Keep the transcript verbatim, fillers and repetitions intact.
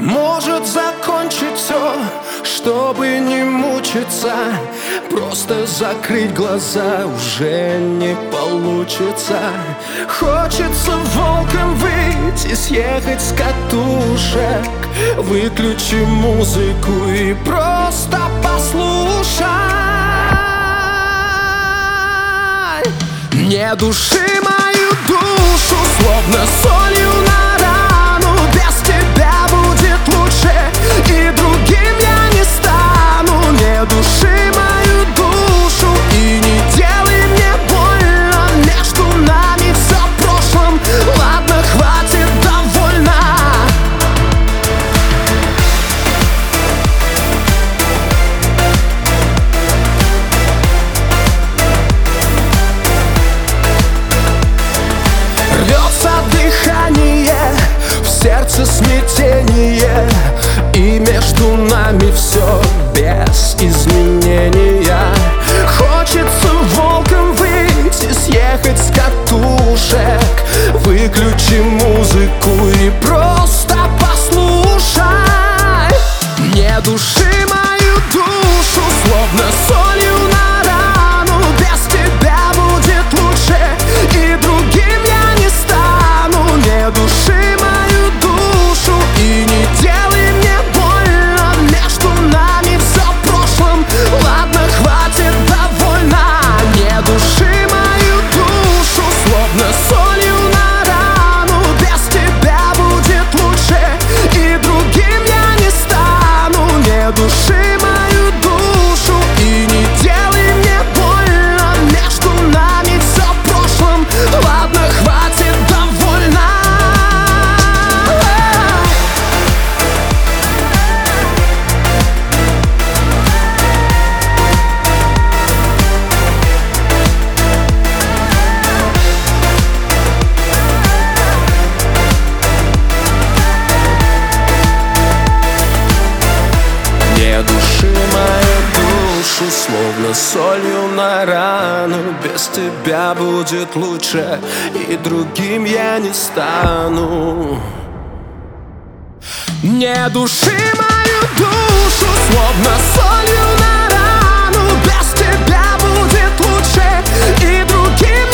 Может закончить все, чтобы не мучиться. Просто закрыть глаза уже не получится. Хочется волком выйти, съехать с катушек. Выключи музыку и просто послушай. Не души мою душу, словно солью на рану. Без тебя будет лучше, и другим я не стану. Не души мою душу и не делай мне больно. Между нами все в прошлом, ладно, хватит, довольно. Рвется дыхание, в сердце смятение, и между нами все без изменения. Хочется волком выйти, съехать с катушек. Выключи музыку и просто послушай. Не души мою душу, словно солью на рану. Без тебя будет лучше, и другим я не стану. Не души мою душу и не делай мне больно. Между нами все в прошлом, ладно, хватит, довольно. Не души мою душу, словно солью на рану. Без тебя будет лучше, и другим я не стану. Не души мою душу и не делай мне больно. Между нами все в прошлом, ладно, хватит, довольно. Не души мою душу, словно солью на рану. Без тебя будет лучше, и другим я не стану. Не души мою душу, словно солью на рану. Без тебя будет лучше, и другим